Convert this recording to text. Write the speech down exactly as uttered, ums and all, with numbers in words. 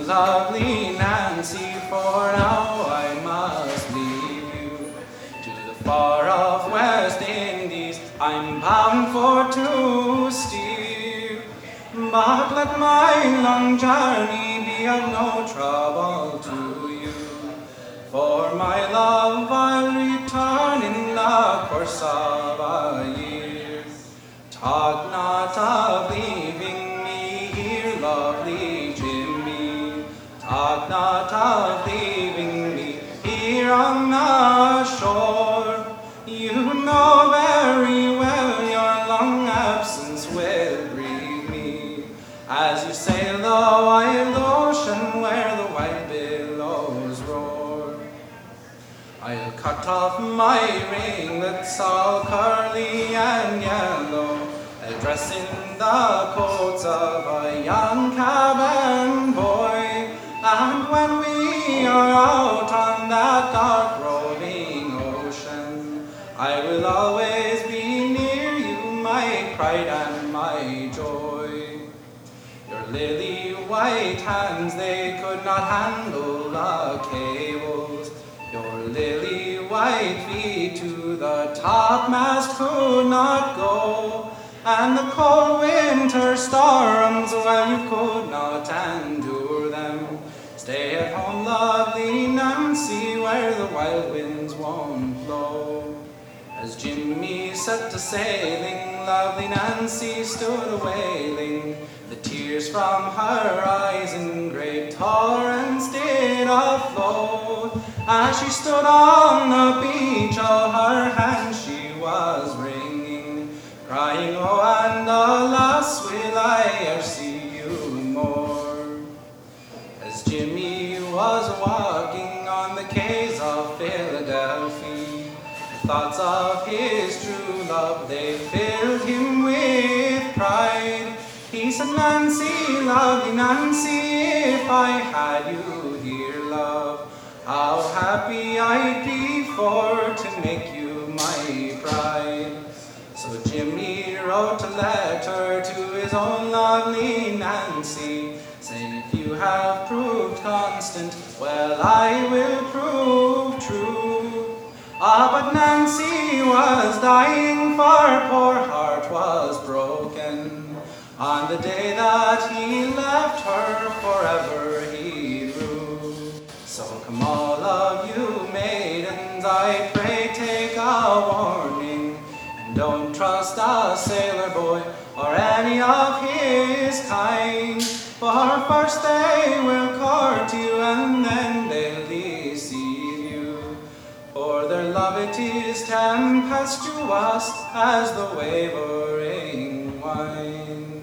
lovely Nancy, for now I must leave you. To the far off West Indies I'm bound for to steer. But let my long journey be of no trouble to you. For my love I'll return in the course of a year. Talk not of leaving me here, lovely Jimmy. Talk not of leaving me here on the shore. You know very well your long absence will grieve me, as you sail the wild ocean where the white billows roar. I'll cut off my ringlets all curly and yellow, I'll dress in the coats of a young cabin boy, and when we are out on that dark roving ocean, I will always be near you, my pride and my joy. Your lily white hands, they could not handle the cables. Your lily white feet to the topmast could not go. And the cold winter storms, well, you could not endure them. Stay at home, lovely Nancy, where the wild winds won't blow. As Jimmy set to sailing, lovely Nancy stood a-wailing. The tears from her eyes in great torrents did a-flow. As she stood on the beach, all her hands she was wringing, crying, oh, and alas, will I e'er see you more. As Jimmy was walking on the quays of Philadelphia, thoughts of his true love, they filled him with pride. He said, Nancy, lovely Nancy, if I had you here, love, how happy I'd be for to make you my bride. So Jimmy wrote a letter to his own lovely Nancy, saying, if you have proved constant, well, I will prove true. Ah, but Nancy was dying, for her poor heart was broken. On the day that he left her, forever he grew. So come all of you maidens, I pray take a warning, and don't trust a sailor boy or any of his kind. For first they will court you, and then they'll deceive you. For their love it is tempestuous as the wavering wine.